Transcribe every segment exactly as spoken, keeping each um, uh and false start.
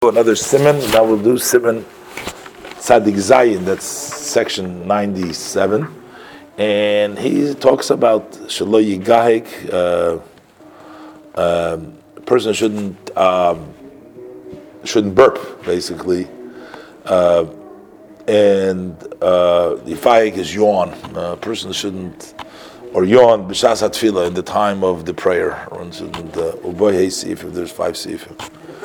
Another siman. Now we'll do siman Tzadik Zayin. That's section ninety-seven, and he talks about shelo yigahik. Uh, um, a person shouldn't um, shouldn't burp, basically, uh, and uh, the yifayik is yawn. A person shouldn't or yawn b'shas hatfila in the time of the prayer. One shouldn't uboy hey sif if there's five sifim.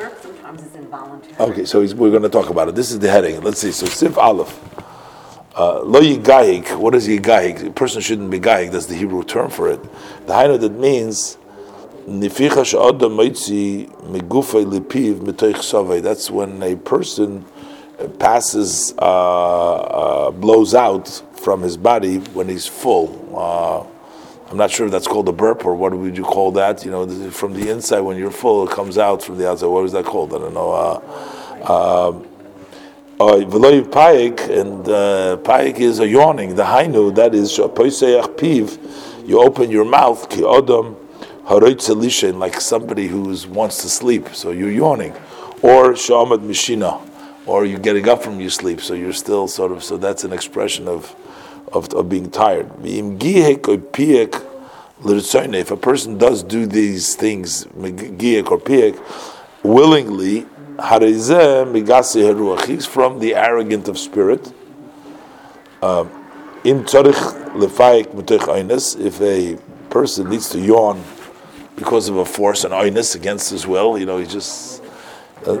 Okay, so he's, we're going to talk about it. This is the heading. Let's see. So Sif Aleph. Uh, Lo yigahik. What is yigahik? A person shouldn't be gahik. That's the Hebrew term for it. The hainu that means nificha she'adam moitzi megufay lipiv mitoich savay. That's when a person passes, uh, uh, blows out from his body when he's full. Uh, I'm not sure if that's called a burp or what would you call that. You know, from the inside when you're full, it comes out from the outside. What is that called? I don't know. Uh, uh, Veloy payik, and uh, payik is a yawning. The hainu, that is poiseach piv. You open your mouth ki odom haroitze lishen, like somebody who wants to sleep. So you're yawning, or shamad mishina, or you're getting up from your sleep. So you're still sort of. So that's an expression of. Of, of being tired. If a person does do these things, gihek or piek, willingly, he's from the arrogant of spirit. Um, if a person needs to yawn because of a force and oinus against his will, you know, he just uh,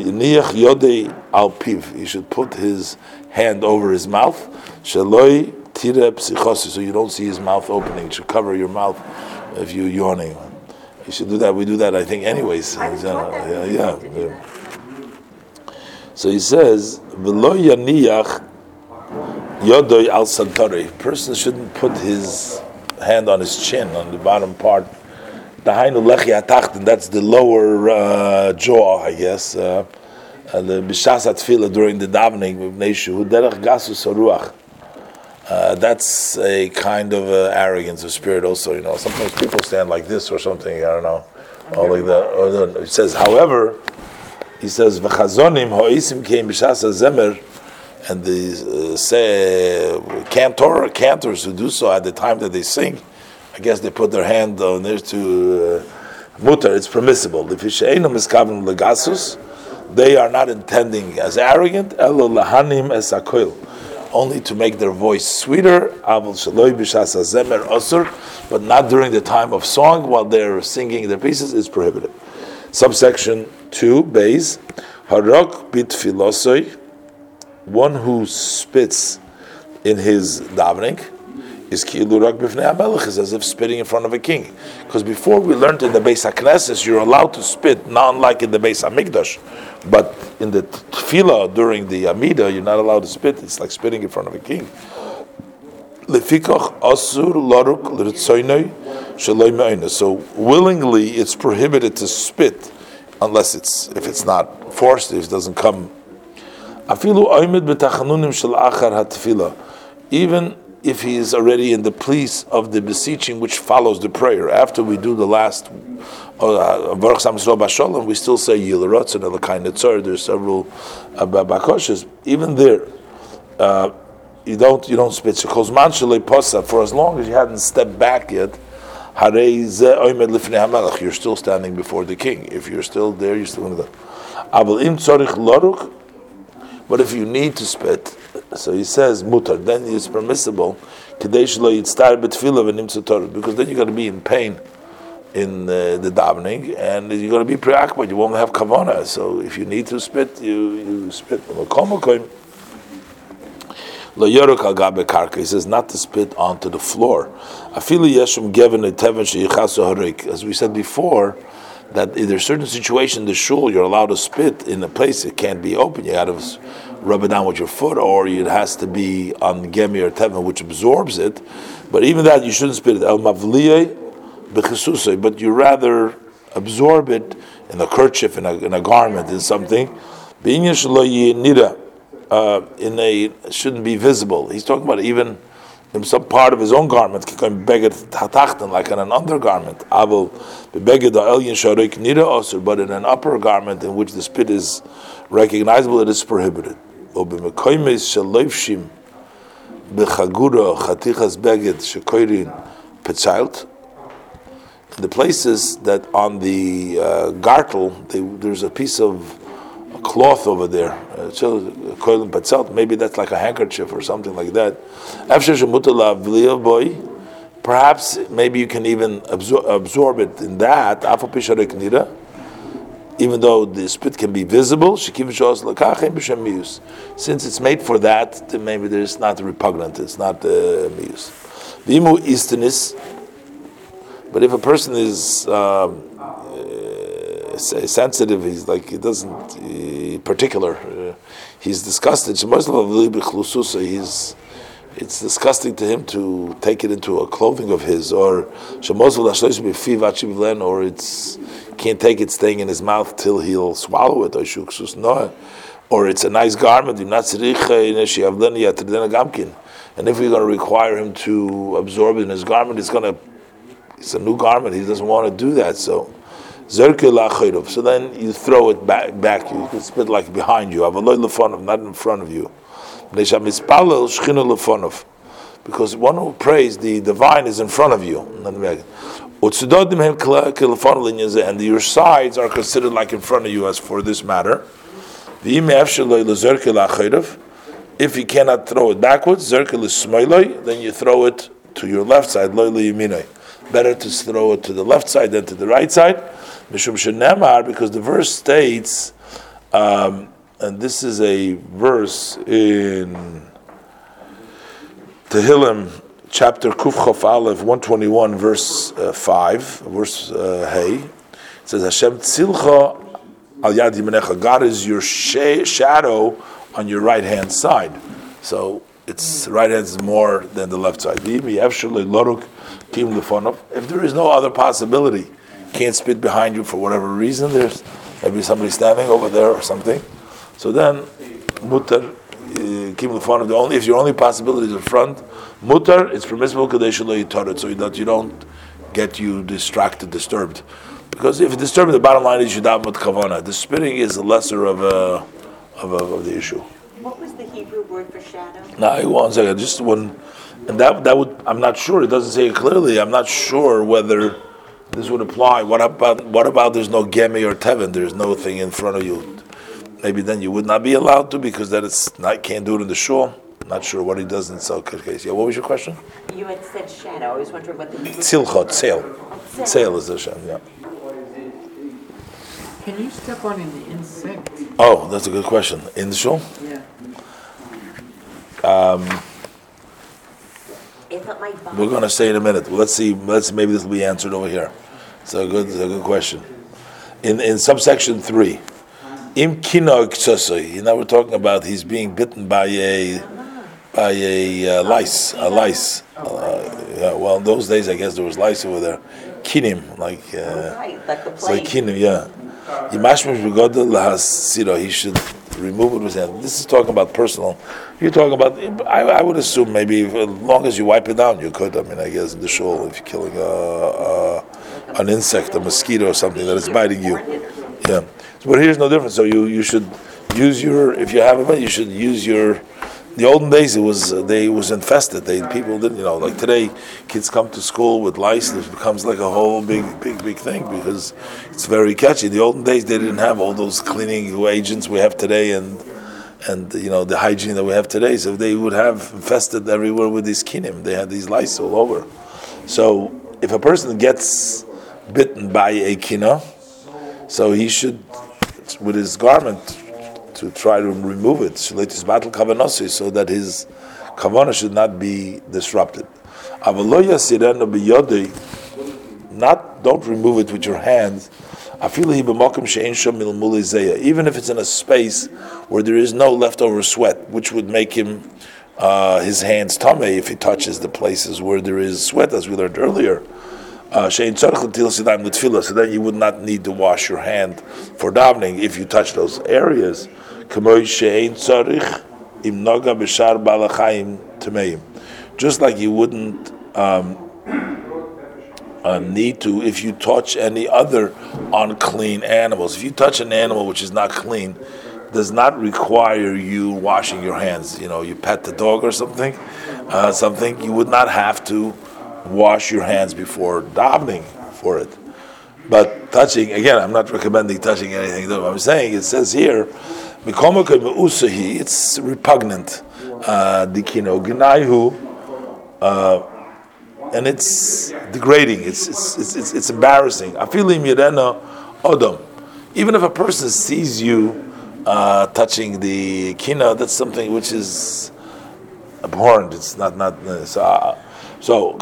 he should put his hand over his mouth. Shaloi tira psichosis, so you don't see his mouth opening. You should cover your mouth if you're yawning. You should do that. We do that, I think, anyways. Uh, yeah, yeah, yeah. So he says, "V'lo yaniyach yodoi al santari." Person shouldn't put his hand on his chin, on the bottom part. Dahainu lechi atachten. That's the lower uh, jaw, I guess. Uh, uh, the b'shas hatfila during the davening with neishu derech gasus haruach. Uh, that's a kind of uh, arrogance of spirit also, you know. Sometimes people stand like this or something, I don't know. Or like that. Or he says, however, he says, V'chazonim ho'isim keim b'shas hazemer, and the uh, say, cantor, cantors who do so at the time that they sing, I guess they put their hand on there to uh, mutar, it's permissible. If she'einu miskaven legasus, they are not intending as arrogant, elo lahanim es akoil, only to make their voice sweeter, but not during the time of song while they're singing their pieces is prohibited. Subsection two, Beis, Harok bit filosoi, one who spits in his davening, is ki'ilu rak b'fnei hamelech, is as if spitting in front of a king. Because before we learned in the Beis HaKnesses, you're allowed to spit, not unlike in the Beis HaMikdash. But in the tefillah during the Amida, you're not allowed to spit. It's like spitting in front of a king. Lefikach asur laruk l'ritzoynoi sheloi me'oinah. So willingly, it's prohibited to spit, unless it's if it's not forced, if it doesn't come. Afilu oimid b'tachanunim shel achar hatefillah. Even if he is already in the place of the beseeching which follows the prayer. After we do the last Baruch Sam Yisrael Bashalom, we still say Yilrotz and Elakai Netzor. There's several uh, bakoshes. Even there, uh, you don't you don't spit. For as long as you hadn't stepped back yet, you're still standing before the king. If you're still there, you're still in the. But if you need to spit, so he says mutar, then it's permissible, because then you're going to be in pain in uh, the davening, and you're going to be preoccupied. You won't have kavana. So if you need to spit, you you spit. He says not to spit onto the floor. As we said before, that there's certain situation in the shul you're allowed to spit in a place it can't be open. You got to rub it down with your foot, or it has to be on gemi or tevin, which absorbs it. But even that, you shouldn't spit it. El mavliyeh b'chesusay, but you rather absorb it in a kerchief, in a, in a garment, in something. Uh, in a it shouldn't be visible. He's talking about even in some part of his own garment, like in an undergarment. But in an upper garment in which the spit is recognizable, it is prohibited. The places that on the uh, gartel, they, there's a piece of a cloth over there, uh, maybe that's like a handkerchief or something like that. Perhaps maybe you can even absor- absorb it in that, even though the spit can be visible. Since it's made for that, then maybe there's not repugnant, it's not uh, mius. But if a person is um, uh, sensitive, he's like he doesn't uh, particular, uh, he's disgusted. He's it's disgusting to him to take it into a clothing of his, or or it's can't take it staying in his mouth till he'll swallow it. Or it's a nice garment. And if we're going to require him to absorb it in his garment, it's going to. It's a new garment. He doesn't want to do that. So, so then you throw it back. Back you. You can spit like behind you. Not in front of you. Because one who prays, the divine is in front of you. And your sides are considered like in front of you as for this matter. If you cannot throw it backwards, then you throw it to your left side. Better to throw it to the left side than to the right side. Because the verse states, um, and this is a verse in Tehillim, chapter Kuf Chof Aleph, one twenty-one, verse uh, five, verse uh, Hey. It says, Hashem tzilcha al yad yimenecha. God is your sh- shadow on your right hand side. So its right hand is more than the left side. If there is no other possibility, can't spit behind you for whatever reason, there's maybe somebody standing over there or something, so then mutar kim lefonav. The only if your only possibility is in front, mutar, it's permissible kadesh lo yitaret, so that you don't get you distracted, disturbed. Because if it's disturbed, the bottom line is yudam mut kavana. The spitting is the lesser of a, of, a, of the issue. What was the Hebrew word for shadow? No, one second, just one, and that that would, I'm not sure. It doesn't say it clearly. I'm not sure whether this would apply. What about what about there's no gemi or tevin? There's no thing in front of you. Maybe then you would not be allowed to because that it's not can't do it in the shul. Not sure what he does in such case. Yeah, what was your question? You had said shadow. I was wondering what the Hebrew. Tzilchot, sail, sail is the shem. Yeah. Can you step on an insect? Oh, that's a good question. In the shul? Yeah. Um, We're going to say in a minute. Well, let's see. Let's maybe this will be answered over here. It's a good, a good question. In in subsection three, im kino ksosoi. Now we're talking about he's being bitten by a by a uh, lice, a lice. Uh, yeah, well, in those days, I guess there was lice over there. Kinim, like uh, right, like the it's like kinim, yeah. He should remove it with his hand. This is talking about personal. You're talking about. I, I would assume maybe if, as long as you wipe it down, you could. I mean, I guess in the shul, if you're killing a, a, an insect, a mosquito, or something that is biting you, yeah. So, but here's no difference. So you, you should use your. If you have it, you should use your. The olden days, it was uh, they it was infested. They people didn't, you know, like today, kids come to school with lice. It becomes like a whole big, big, big thing because it's very catchy. The olden days, they didn't have all those cleaning agents we have today, and and you know the hygiene that we have today. So they would have infested everywhere with these kinim. They had these lice all over. So if a person gets bitten by a kina, so he should, with his garment, to try to remove it, so that his kavanah should not be disrupted. Not, don't remove it with your hands. Even if it's in a space where there is no leftover sweat, which would make him uh, his hands tamei if he touches the places where there is sweat, as we learned earlier. Uh, so then you would not need to wash your hand for davening if you touch those areas. just like you wouldn't um, uh, need to if you touch any other unclean animals. If you touch an animal which is not clean, does not require you washing your hands. You know, you pet the dog or something, uh, something you would not have to wash your hands before davening for it. But touching, again, I'm not recommending touching anything. Though I'm saying it says here, it's repugnant. Uh, Dikino gnaihu, and it's degrading. It's it's it's it's, it's embarrassing. Afilim yirena odom. Even if a person sees you uh, touching the kina, that's something which is abhorrent. It's not not so. Uh, so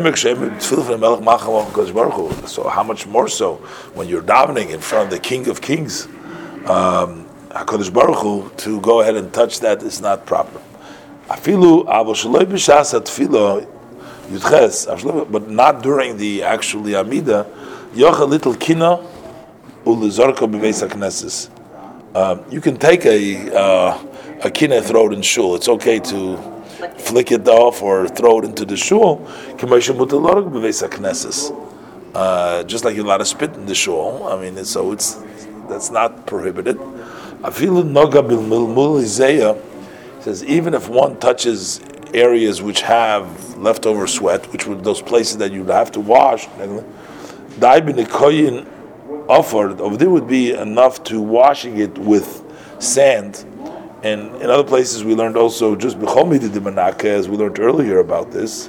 so how much more so when you're davening in front of the King of Kings, um, HaKadosh Baruch Hu, to go ahead and touch that is not proper. Afilu avo shaloi b'shas hatfilo yudches, but not during the actually Amida. Yocha little kina ulizorka b'veis hakneses. You can take a uh, a kina and throw it in shul. It's okay to flick it off or throw it into the shul. Uh, just like you're allowed to spit in the shul. I mean, so it's that's not prohibited. Says even if one touches areas which have leftover sweat, which were those places that you'd have to wash, offered over there would be enough to washing it with sand. And in other places we learned also just b'chomid the menaka, as we learned earlier about this.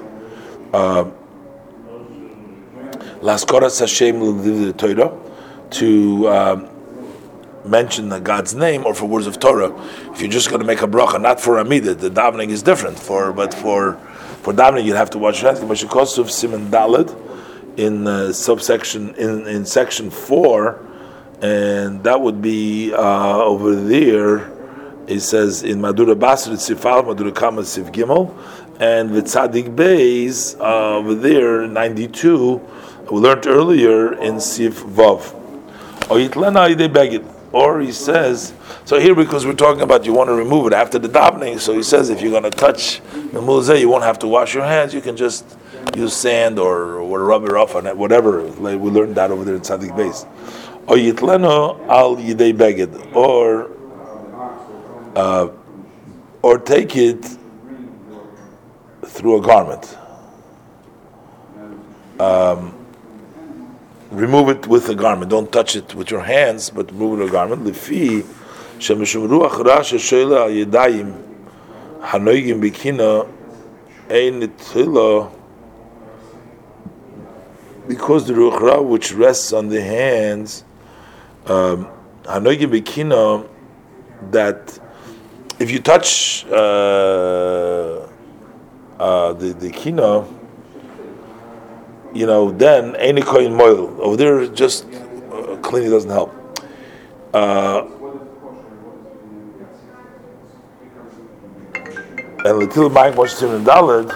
Laskoras Hashem l'divrei Torah, to um, mention the God's name, or for words of Torah. If you're just going to make a bracha, not for Amidah, the davening is different. For but for for davening, you'd have to watch your hands. Mashikosuv Siman Daled in uh, subsection in, in section four, and that would be uh, over there. It says in Madura Basra Sifal, Madura Kama Sif Gimel, and the Tzadik Beis uh, over there ninety-two. We learned earlier in Sif Vav. Or he says, so here because we're talking about you want to remove it after the davening, so he says if you're going to touch the mulzeh, you won't have to wash your hands. You can just use sand or, or rub it off on it, whatever. Like we learned that over there in Tzadik Beis. Or yitleno al yidei beged, or uh, or take it through a garment. Um, remove it with a garment. Don't touch it with your hands, but remove it with a garment. Lefi shemishum ruach ra sheshola al yadayim hanoigim bikina ein nitila, because the ruach ra which rests on the hands, um, hanoigim bikina, that if you touch uh, uh, the the kina, you know, then any koyin moil over there, just uh, cleaning doesn't help. Uh, and l'til ma'ik mosh siman daled.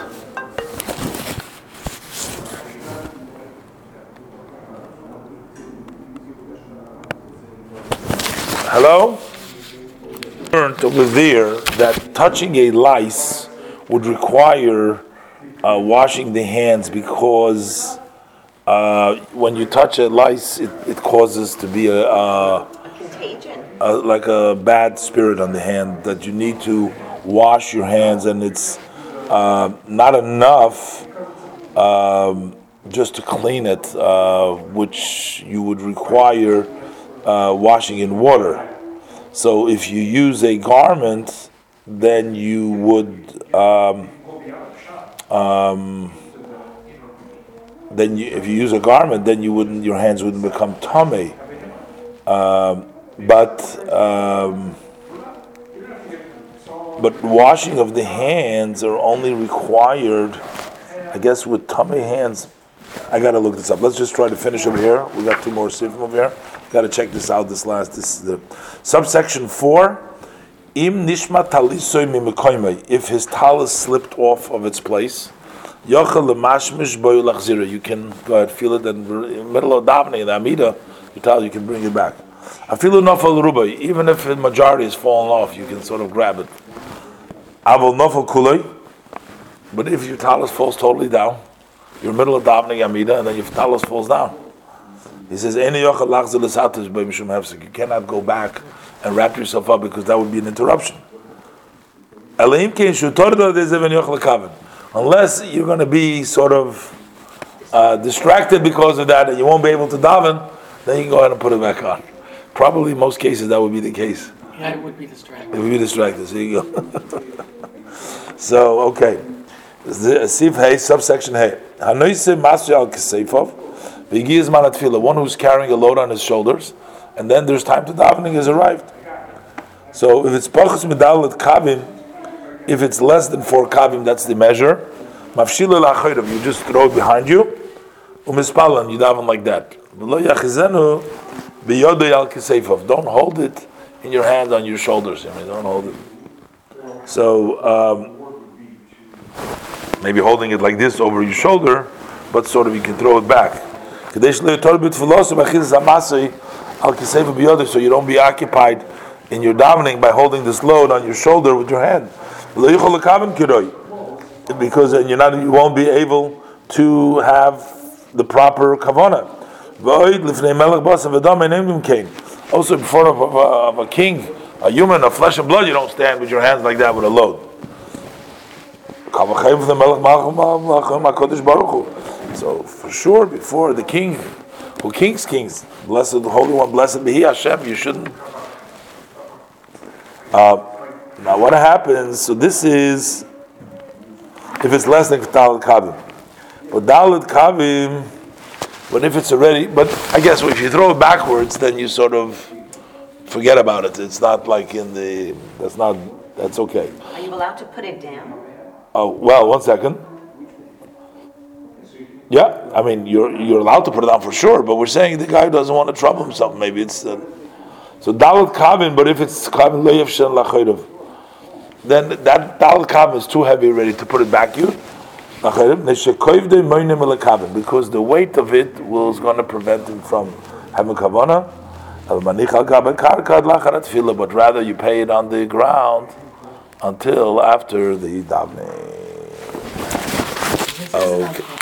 Hello? Learned over there that touching a lice would require Uh, washing the hands, because uh, when you touch a lice, it, it causes to be a, a, A contagion. a like a bad spirit on the hand, that you need to wash your hands, and it's uh, not enough um, just to clean it, uh, which you would require uh, washing in water. So if you use a garment, then you would um, Um, then you, if you use a garment, then you wouldn't, your hands wouldn't become tamei. Um, but um, but washing of the hands are only required, I guess, with tamei hands. I gotta look this up. Let's just try to finish over here. We got two more sifim over here. Gotta check this out. This last, this is the subsection four. Im nishma talisoy mimikoymei, if his talis slipped off of its place, yochel lemashmish boy lachzira, you can go ahead, feel it, and in the middle of davening, the amida, your talis, you can bring it back. Afilu nofal rubai, even if the majority is falling off, you can sort of grab it. Avol nofal kulay, But if your talus falls totally down, you're in the middle of davening Amida, and then your talus falls down. He says, you cannot go back and wrap yourself up because that would be an interruption. Unless you're going to be sort of uh, distracted because of that and you won't be able to daven, then you can go ahead and put it back on. Probably in most cases that would be the case. Yeah, it would be distracting. It would be distracted. So you go. So, okay. Sif Hey, subsection Hey. Hanoise Masri al Kesefov. One who's carrying a load on his shoulders, and then there's time to davening has arrived. So if it's pachas medalet kavim, if it's less than four kavim, that's the measure. Mafshil el you just throw it behind you. Umispalan, you daven like that. Don't hold it in your hand on your shoulders. I mean, don't hold it. So um, maybe holding it like this over your shoulder, but sort of you can throw it back. So you don't be occupied in your davening by holding this load on your shoulder with your hand. Because then you're not, you won't be able to have the proper kavanah. Also, in front of a, of a king, a human, of flesh and blood, you don't stand with your hands like that with a load. So for sure, before the king, who kings kings, blessed the Holy One, blessed be He Hashem, you shouldn't. Uh, now what happens? So this is if it's less than Dalet Kavim, but Dalet Kavim, but if it's already, but I guess if you throw it backwards, then you sort of forget about it. It's not like in the. That's not. That's okay. Are you allowed to put it down? Oh well, one second. Yeah, I mean you're you're allowed to put it down for sure, but we're saying the guy doesn't want to trouble himself. Maybe it's uh, so Dalet Kavim, but if it's Kavim Le'yev Shen Lachayrav, then that Dalet Kavim is too heavy already to put it back you. Because the weight of it will is going to prevent him from having kavanah. But rather you pay it on the ground until after the davening. Okay.